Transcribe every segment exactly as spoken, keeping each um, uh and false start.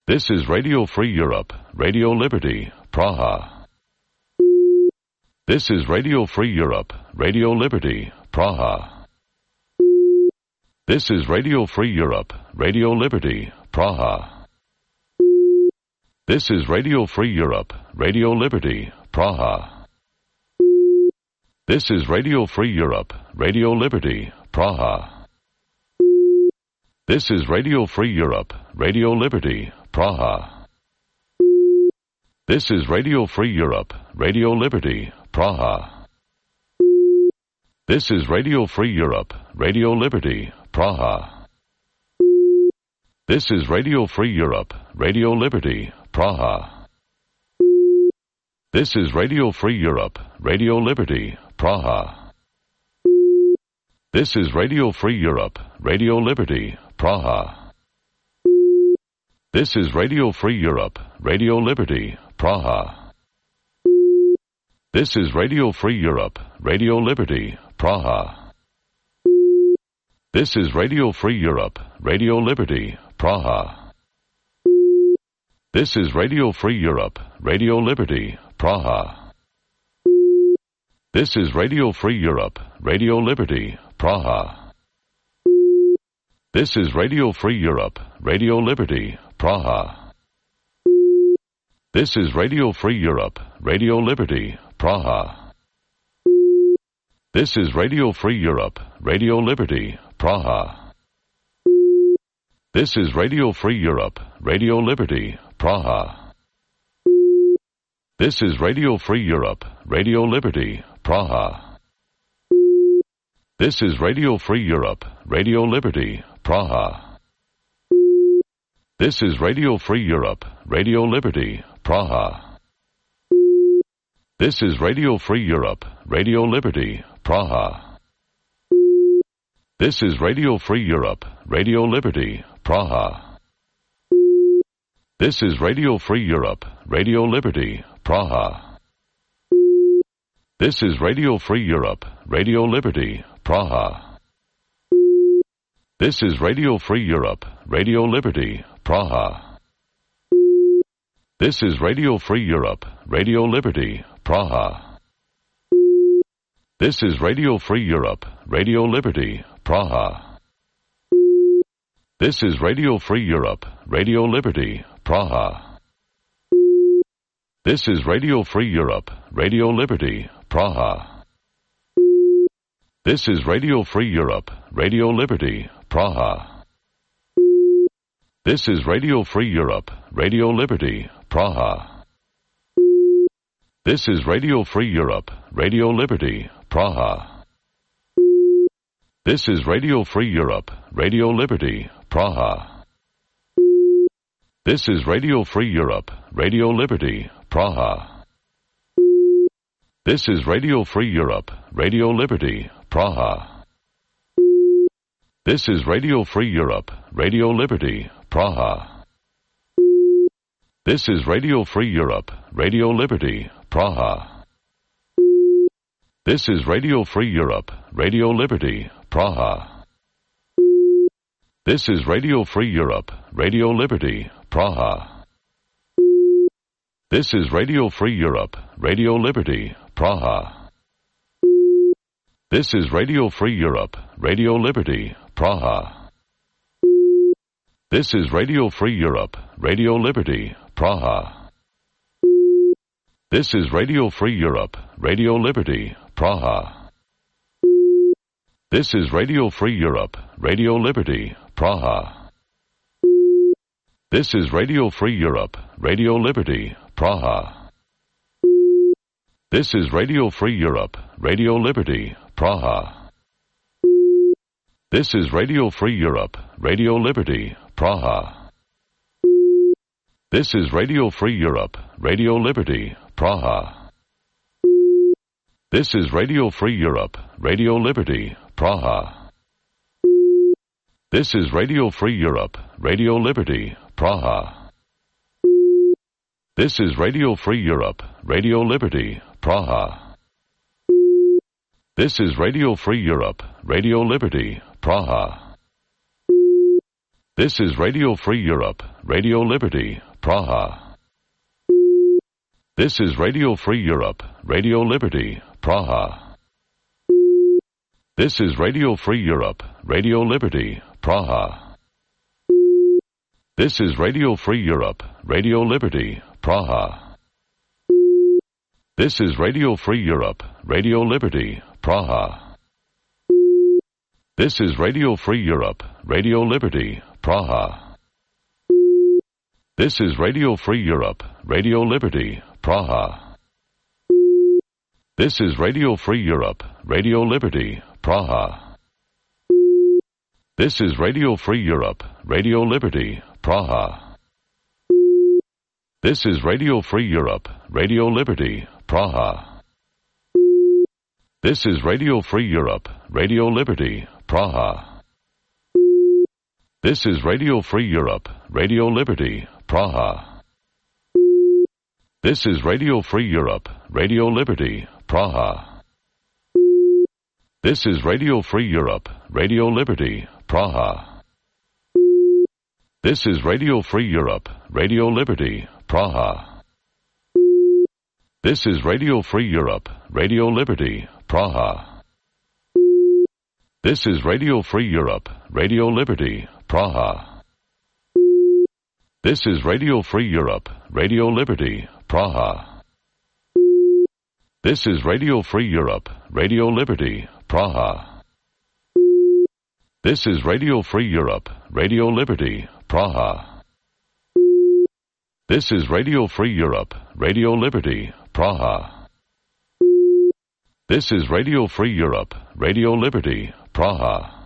This is Radio Free Europe, Radio Liberty, Praha. This is Radio Free Europe, Radio Liberty, Praha. This is Radio Free Europe, Radio Liberty, Praha. This is Radio Free Europe, Radio Liberty, Praha. This is Radio Free Europe, Radio Liberty, Praha. This is Radio Free Europe, Radio Liberty, Praha. This is Radio Free Europe, Radio Liberty, Praha. This is Radio Free Europe, Radio Liberty, Praha. This is Radio Free Europe, Radio Liberty, Praha. This is Radio Free Europe, Radio Liberty, Praha. This is Radio Free Europe, Radio Liberty, Praha. This is Radio Free Europe, Radio Liberty, Praha. This is Radio Free Europe, Radio Liberty, Praha. This is Radio Free Europe, Radio Liberty, Praha. This is Radio Free Europe, Radio Liberty, Praha. This is Radio Free Europe, Radio Liberty, Praha. This is Radio Free Europe, Radio Liberty, Praha. This is Radio Free Europe, Radio Liberty, Praha. This is Radio Free Europe, Radio Liberty, Praha. This is Radio Free Europe, Radio Liberty, Praha. This is Radio Free Europe, Radio Liberty, Praha. This is Radio Free Europe, Radio Liberty, Praha. This is Radio Free Europe, Radio Liberty, Praha. This is Radio Free Europe, Radio Liberty, Praha. This is Radio Free Europe, Radio Liberty, Praha. This is Radio Free Europe, Radio Liberty, Praha. This is Radio Free Europe, Radio Liberty, Praha. This is Radio Free Europe, Radio Liberty, Praha. This is Radio Free Europe, Radio Liberty, Praha. This is Radio Free Europe, Radio Liberty, Praha. This is Radio Free Europe, Radio Liberty, Praha. This is Radio Free Europe, Radio Liberty, Praha. This is Radio Free Europe, Radio Liberty, Praha. This is Radio Free Europe, Radio Liberty, Praha. This is Radio Free Europe, Radio Liberty, Praha. This is Radio Free Europe, Radio Liberty, Praha. This is Radio Free Europe, Radio Liberty, Praha. This is Radio Free Europe, Radio Liberty, Praha. This is Radio Free Europe, Radio Liberty, Praha. This is Radio Free Europe, Radio Liberty, Praha. This is Radio Free Europe, Radio Liberty, Praha. This is Radio Free Europe, Radio Liberty, Praha. This is Radio Free Europe, Radio Liberty, Praha. This is Radio Free Europe, Radio Liberty, Praha. This is Radio Free Europe, Radio Liberty, Praha. This is Radio Free Europe, Radio Liberty, Praha. This is Radio Free Europe, Radio Liberty, Praha. This is Radio Free Europe, Radio Liberty, Praha. This is Radio Free Europe, Radio Liberty, Praha. This is Radio Free Europe, Radio Liberty, Praha. This is Radio Free Europe, Radio Liberty, Praha. This is Radio Free Europe, Radio Liberty, Praha. This is Radio Free Europe, Radio Liberty, Praha. This is Radio Free Europe, Radio Liberty, Praha. This is Radio Free Europe, Radio Liberty, Praha. This is Radio Free Europe, Radio Liberty, Praha. This is Radio Free Europe, Radio Liberty, Praha. This is Radio Free Europe, Radio Liberty, Praha. This is Radio Free Europe, Radio Liberty, Praha. This is Radio Free Europe, Radio Liberty, Praha. This is Radio Free Europe, Radio Liberty, Praha. This is Radio Free Europe, Radio Liberty, Praha. This is Radio Free Europe, Radio Liberty, Praha. This is Radio Free Europe, Radio Liberty, Praha. This is Radio Free Europe, Radio Liberty, Praha. This is Radio Free Europe, Radio Liberty, Praha. This is Radio Free Europe, Radio Liberty, Praha. This is Radio Free Europe, Radio Liberty, Praha. This is Radio Free Europe, Radio Liberty, Praha. This is Radio Free Europe, Radio Liberty, Praha. This is Radio Free Europe, Radio Liberty, Praha. This is Radio Free Europe, Radio Liberty, Praha. This is Radio Free Europe, Radio Liberty, Praha. This is Radio Free Europe, Radio Liberty, Praha. This is Radio Free Europe, Radio Liberty, Praha. This is Radio Free Europe, Radio Liberty, Praha. This is Radio Free Europe, Radio Liberty, Praha.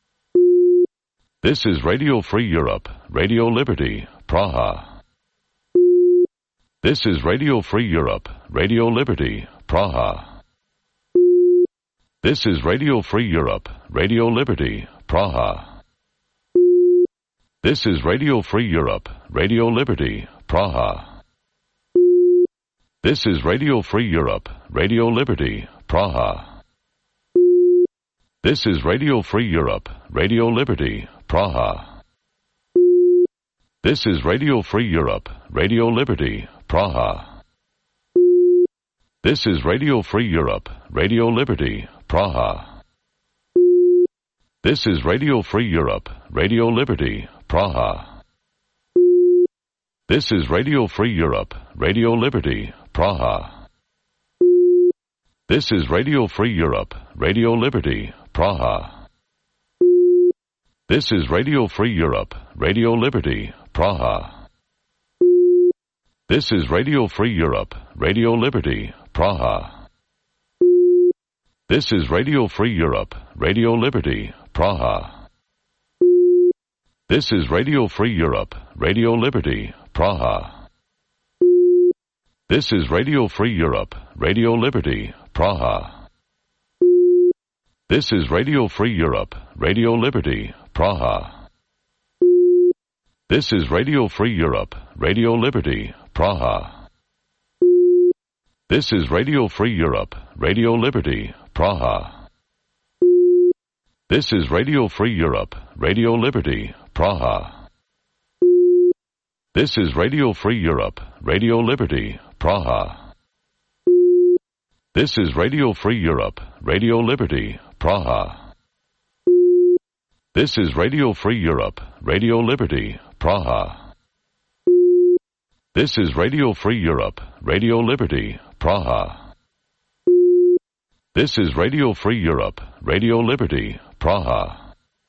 This is Radio Free Europe, Radio Liberty, Praha. This is Radio Free Europe, Radio Liberty, Praha. This is Radio Free Europe, Radio Liberty, Praha. This is Radio Free Europe, Radio Liberty, Praha. This is Radio Free Europe, Radio Liberty, Praha. This is Radio Free Europe, Radio Liberty, Praha. This is Radio Free Europe, Radio Liberty, Praha. This is Radio Free Europe, Radio Liberty, Praha. This is Radio Free Europe, Radio Liberty, Praha. This is Radio Free Europe, Radio Liberty, Praha. This is Radio Free Europe, Radio Liberty, Praha. This is Radio Free Europe, Radio Liberty, Praha. This is Radio Free Europe, Radio Liberty, Praha. This is Radio Free Europe, Radio Liberty, Praha. This is Radio Free Europe, Radio Liberty, Praha. This is Radio Free Europe, Radio Liberty, Praha. This is Radio Free Europe, Radio Liberty, Praha. This is Radio Free Europe, Radio Liberty, Praha. This is Radio Free Europe, Radio Liberty, Praha. This is Radio Free Europe, Radio Liberty, Praha. This is Radio Free Europe, Radio Liberty, Praha. This is Radio Free Europe, Radio Liberty, Praha. This is Radio Free Europe, Radio Liberty, Praha. This is Radio Free Europe, Radio Liberty, Praha. This is Radio Free Europe, Radio Liberty, Praha.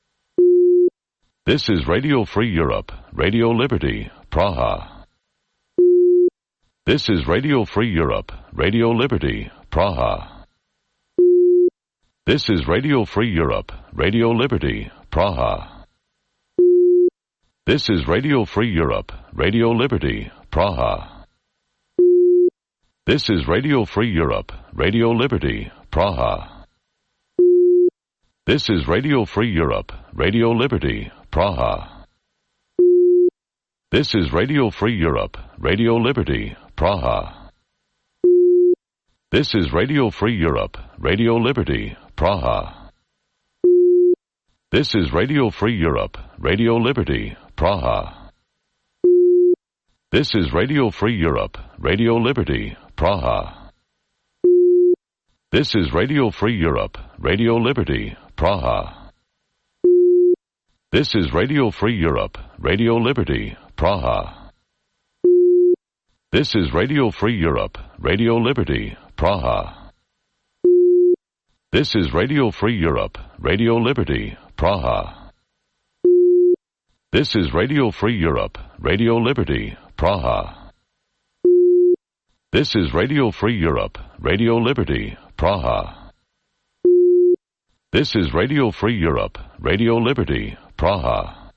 This is Radio Free Europe, Radio Liberty, Praha. This is Radio Free Europe, Radio Liberty, Praha. This is Radio Free Europe, Radio Liberty, Praha. This is Radio Free Europe, Radio Liberty, Praha. This is Radio Free Europe, Radio Liberty, Praha. This is Radio Free Europe, Radio Liberty, Praha. This is Radio Free Europe, Radio Liberty, Praha. This is Radio Free Europe, Radio Liberty, Praha. This is Radio Free Europe, Radio Liberty, Praha. This is Radio Free Europe, Radio Liberty, Praha. This is Radio Free Europe, Radio Liberty, Praha. This is Radio Free Europe, Radio Liberty, Praha. This is Radio Free Europe, Radio Liberty, Praha. This is Radio Free Europe, Radio Liberty, Praha. This is Radio Free Europe, Radio Liberty, Praha. This is Radio Free Europe, Radio Liberty, Praha. This is Radio Free Europe, Radio Liberty, Praha.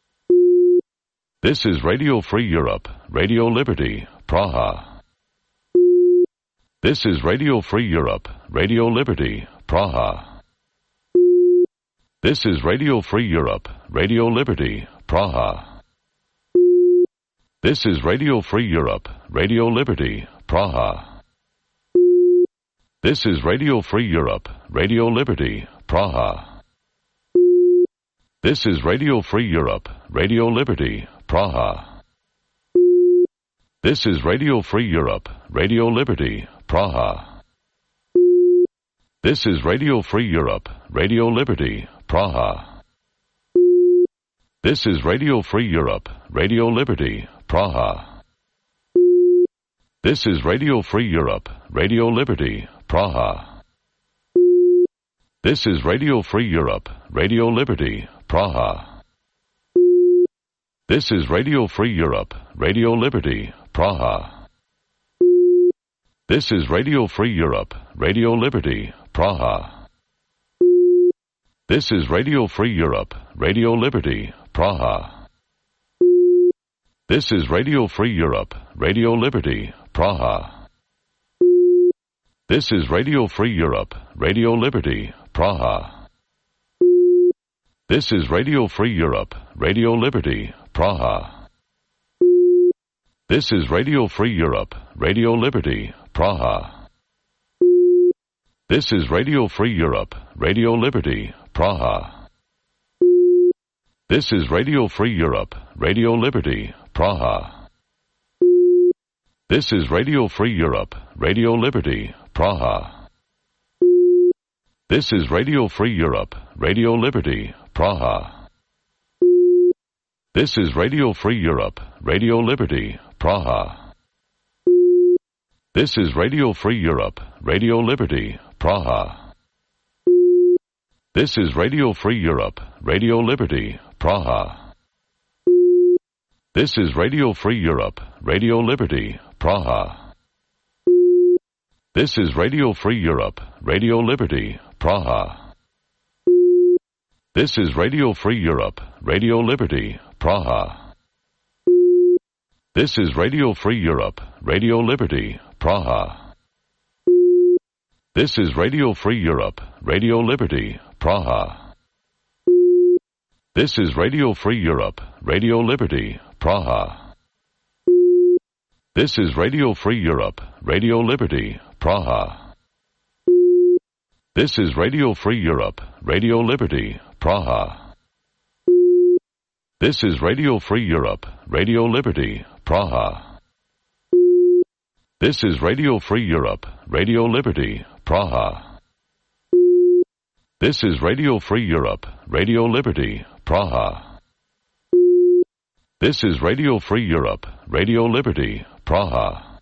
This is Radio Free Europe, Radio Liberty, Praha. This is Radio Free Europe, Radio Liberty, Praha. This is Radio Free Europe, Radio Liberty, Praha. This is Radio Free Europe, Radio Liberty, Praha. This is Radio Free Europe, Radio Liberty, Praha. This is Radio Free Europe, Radio Liberty, Praha. This is Radio Free Europe, Radio Liberty, Praha. This is Radio Free Europe, Radio Liberty, Praha. This is Radio Free Europe, Radio Liberty, Praha. This is Radio Free Europe, Radio Liberty, Praha. This is Radio Free Europe, Radio Liberty, Praha. This is Radio Free Europe, Radio Liberty, Praha. This is Radio Free Europe, Radio Liberty, Praha. This is Radio Free Europe, Radio Liberty, Praha. This is Radio Free Europe, Radio Liberty, Praha. This is Radio Free Europe, Radio Liberty, Praha. This is Radio Free Europe, Radio Liberty, Praha. This is Radio Free Europe, Radio Liberty, Praha. This is Radio Free Europe, Radio Liberty, Praha. This is Radio Free Europe, Radio Liberty, Praha. This is Radio Free Europe, Radio Liberty, Praha. This is Radio Free Europe, Radio Liberty, Praha. This is Radio Free Europe, Radio Liberty, Praha. This is Radio Free Europe, Radio Liberty, Praha. This is Radio Free Europe, Radio Liberty, Praha. This is Radio Free Europe, Radio Liberty, Praha. This is Radio Free Europe, Radio Liberty, Praha. This is Radio Free Europe, Radio Liberty, Praha. This is Radio Free Europe, Radio Liberty, Praha. This is Radio Free Europe, Radio Liberty, Praha. This is Radio Free Europe, Radio Liberty, Praha. This is Radio Free Europe, Radio Liberty, Praha. This is Radio Free Europe, Radio Liberty, Praha. This is Radio Free Europe, Radio Liberty, Praha. This is Radio Free Europe, Radio Liberty, Praha. This is Radio Free Europe, Radio Liberty, Praha. This is Radio Free Europe, Radio Liberty, Praha.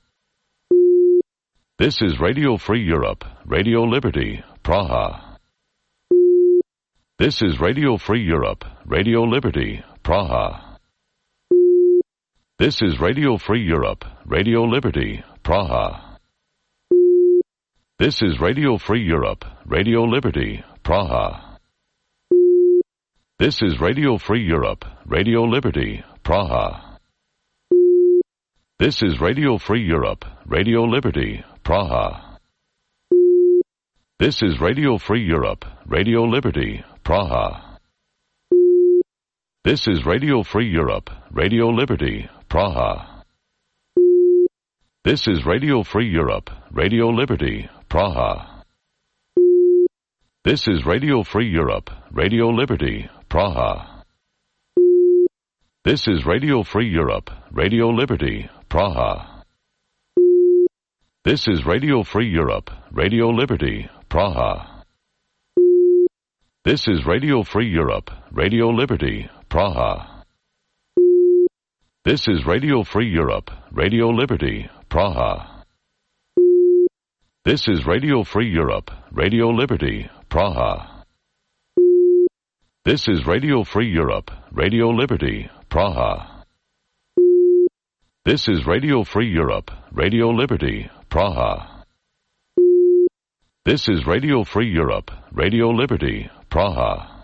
This is Radio Free Europe, Radio Liberty, Praha. This is Radio Free Europe, Radio Liberty, Praha. This is Radio Free Europe, Radio Liberty, Praha. This is Radio Free Europe, Radio Liberty, Praha. This is Radio Free Europe, Radio Liberty, Praha. This is Radio Free Europe, Radio Liberty, Praha. This is Radio Free Europe, Radio Liberty, Praha. This is Radio Free Europe, Radio Liberty, Praha. This is Radio Free Europe, Radio Liberty, Praha. This is Radio Free Europe, Radio Liberty, Praha. This is Radio Free Europe, Radio Liberty, Praha. This is Radio Free Europe, Radio Liberty, Praha. This is Radio Free Europe, Radio Liberty, Praha. This is Radio Free Europe, Radio Liberty, Praha. This is Radio Free Europe, Radio Liberty, Praha. This is Radio Free Europe, Radio Liberty, Praha. This is Radio Free Europe, Radio Liberty, Praha. This is Radio Free Europe, Radio Liberty, Praha.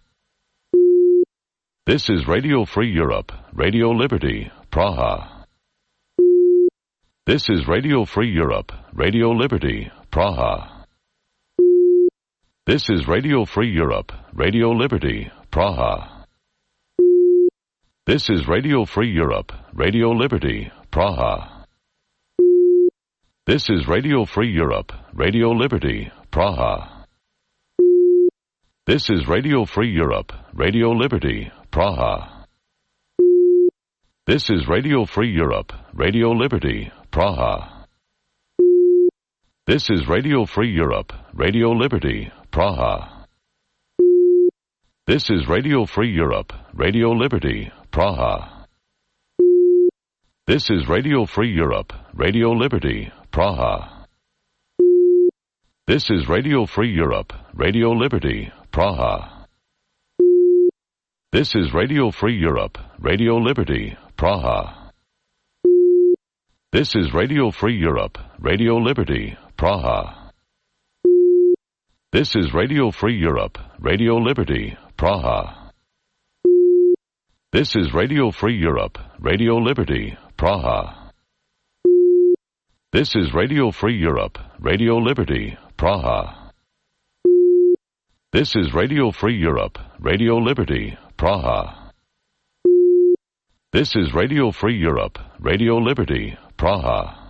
This is Radio Free Europe, Radio Liberty, Praha. This is Radio Free Europe, Radio Liberty, Praha. This is Radio Free Europe, Radio Liberty, Praha. This is Radio Free Europe, Radio Liberty, Praha. This is Radio Free Europe, Radio Liberty, Praha. This is Radio Free Europe, Radio Liberty, Praha. This is Radio Free Europe, Radio Liberty, Praha. This is Radio Free Europe, Radio Liberty, Praha. This is Radio Free Europe, Radio Liberty, Praha. This is Radio Free Europe, Radio Liberty, Praha. This is Radio Free Europe, Radio Liberty, Praha. This is Radio Free Europe, Radio Liberty, Praha. This is Radio Free Europe, Radio Liberty, Praha. This is Radio Free Europe, Radio Liberty, Praha. This is Radio Free Europe, Radio Liberty, Praha. This is Radio Free Europe, Radio Liberty, Praha. This is Radio Free Europe, Radio Liberty, Praha. This is Radio Free Europe, Radio Liberty, Praha.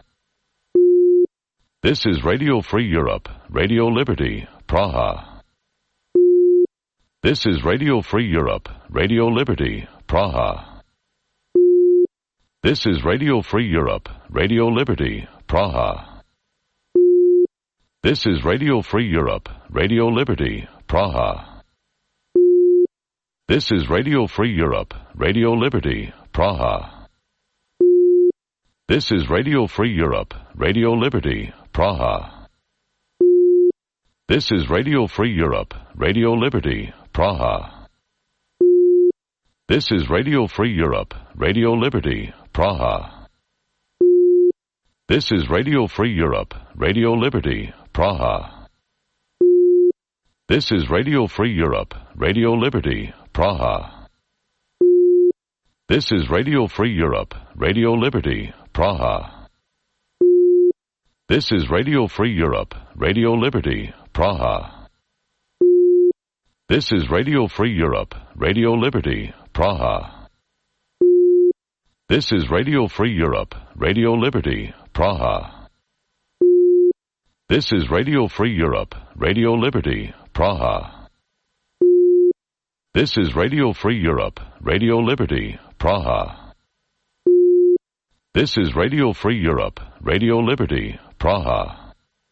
This is Radio Free Europe, Radio Liberty, Praha. This is Radio Free Europe, Radio Liberty, Praha. This is Radio Free Europe, Radio Liberty, Praha. This is Radio Free Europe, Radio Liberty, Praha. This is Radio Free Europe, Radio Liberty, Praha. This is Radio Free Europe, Radio Liberty, Praha. This is Radio Free Europe, Radio Liberty, Praha. This is Radio Free Europe, Radio Liberty, Praha. This is Radio Free Europe, Radio Liberty, Praha. This is Radio Free Europe, Radio Liberty, Praha. This is Radio Free Europe, Radio Liberty, Praha. This is Radio Free Europe, Radio Liberty, Praha. This is Radio Free Europe, Radio Liberty, Praha. This is Radio Free Europe, Radio Liberty, Praha. This is Radio Free Europe, Radio Liberty, Praha. This is Radio Free Europe, Radio Liberty, Praha. This is Radio Free Europe, Radio Liberty, Praha.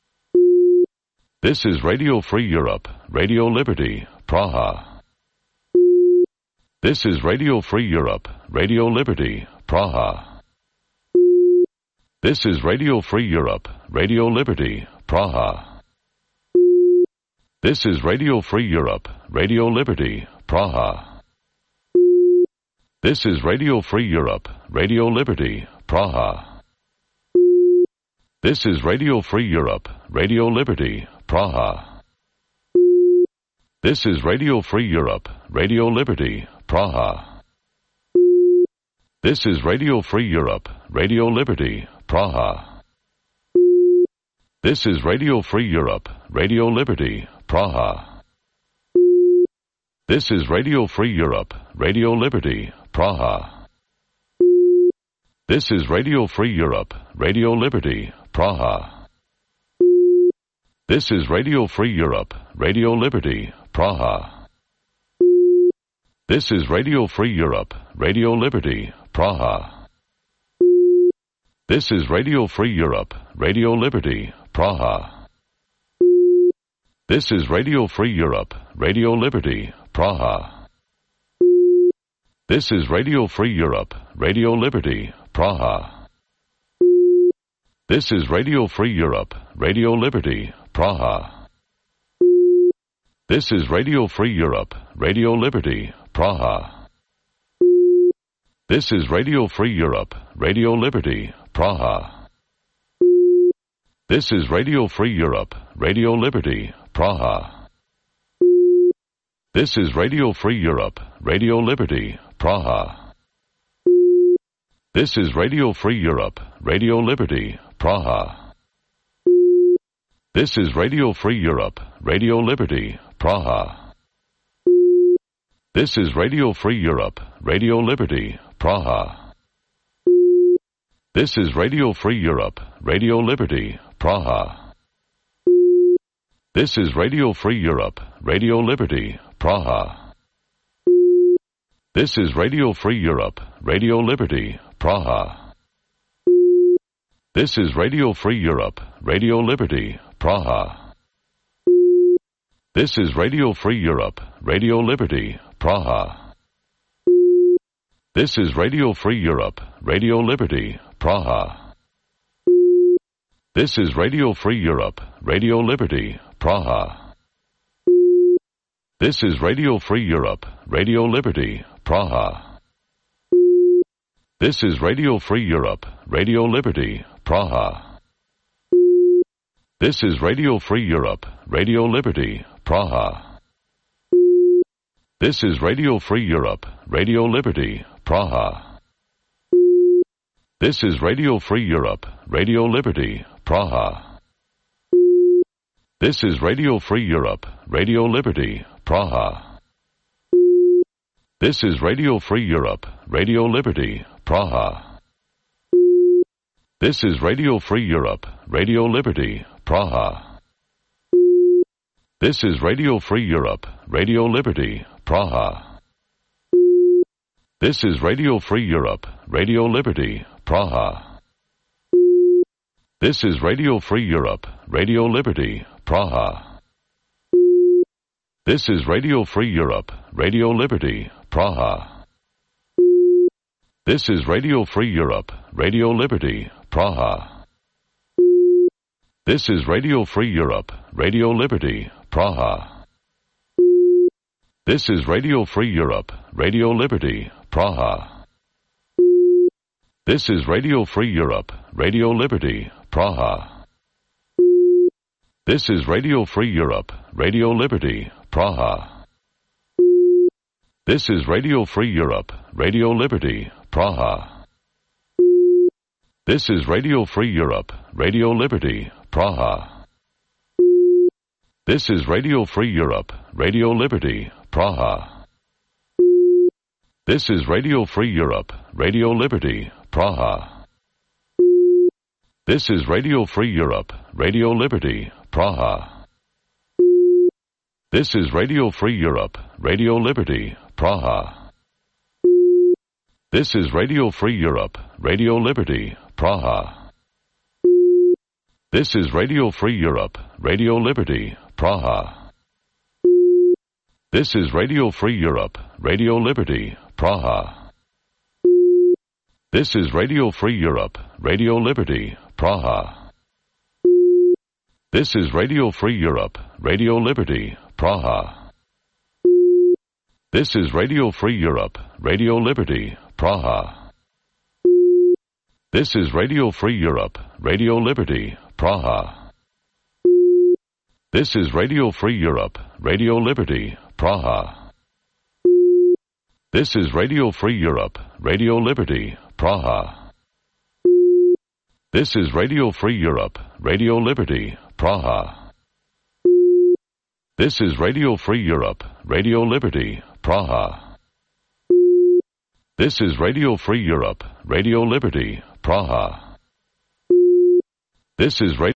This is Radio Free Europe, Radio Liberty, Praha. This is Radio Free Europe, Radio Liberty, Praha. This is Radio Free Europe, Radio Liberty, Praha. This is Radio Free Europe, Radio Liberty, Praha. This is Radio Free Europe, Radio Liberty, Praha. This is Radio Free Europe, Radio Liberty, Praha. This is Radio Free Europe, Radio Liberty, Praha. This is Radio Free Europe, Radio Liberty, Praha. This is Radio Free Europe, Radio Liberty, Praha. This is Radio Free Europe, Radio Liberty, Praha. This is Radio Free Europe, Radio Liberty, Praha. This is Radio Free Europe, Radio Liberty, Praha. This is Radio Free Europe, Radio Liberty, Praha. This is Radio Free Europe, Radio Liberty, Praha. This is Radio Free Europe, Radio Liberty, Praha. This is Radio Free Europe, Radio Liberty, Praha. This is Radio Free Europe, Radio Liberty, Praha. This is Radio Free Europe, Radio Liberty, Praha. This is Radio Free Europe, Radio Liberty, Praha. This is Radio Free Europe, Radio Liberty, Praha. This is Radio Free Europe, Radio Liberty, Praha. This is Radio Free Europe, Radio Liberty, Praha. This is Radio Free Europe, Radio Liberty, Praha. This is Radio Free Europe, Radio Liberty, Praha. This is Radio Free Europe, Radio Liberty, Praha. This is Radio Free Europe, Radio Liberty, Praha. This is Radio Free Europe, Radio Liberty, Praha. This is Radio Free Europe, Radio Liberty, Praha. This is Radio Free Europe, Radio Liberty, Praha. This is Radio Free Europe, Radio Liberty, Praha. This is Radio Free Europe, Radio Liberty, Praha. This is Radio Free Europe, Radio Liberty, Praha. This is Radio Free Europe, Radio Liberty, Praha. This is Radio Free Europe, Radio Liberty, Praha. This is Radio Free Europe, Radio Liberty, Praha. This is Radio Free Europe, Radio Liberty, Praha. This is Radio Free Europe, Radio Liberty, Praha. This is Radio Free Europe, Radio Liberty, Praha. This is Radio Free Europe, Radio Liberty, Praha. This is Radio Free Europe, Radio Liberty, Praha. This is Radio Free Europe, Radio Liberty, Praha. This is Radio Free Europe, Radio Liberty, Praha. This is Radio Free Europe, Radio Liberty, Praha. This is Radio Free Europe, Radio Liberty, Praha. This is Radio Free Europe, Radio Liberty, Praha. This is Radio Free Europe, Radio Liberty, Praha. This is Radio Free Europe, Radio Liberty, Praha. This is Radio Free Europe, Radio Liberty, Praha. This is Radio Free Europe, Radio Liberty, Praha. This is Radio Free Europe, Radio Liberty, Praha. This is Radio Free Europe, Radio Liberty, Praha. This is Radio Free Europe, Radio Liberty, Praha. This is Radio Free Europe, Radio Liberty, Praha. This is Radio Free Europe, Radio Liberty, Praha. This is Radio Free Europe, Radio Liberty, Praha. This is Radio Free Europe, Radio Liberty, Praha. This is Radio Free Europe, Radio Liberty, Praha. This is Radio Free Europe, Radio Liberty, Praha. This is Radio Free Europe, Radio Liberty, Praha. This is Radio Free Europe, Radio Liberty, Praha. This is Radio Free Europe, Radio Liberty, Praha. This is Radio Free Europe, Radio Liberty, Praha. This is Radio Free Europe, Radio Liberty, Praha. This is Radio Free Europe, Radio Liberty, Praha. This is Radio Free Europe, Radio Liberty, Praha. This is Radio Free Europe, Radio Liberty, Praha. This is Radio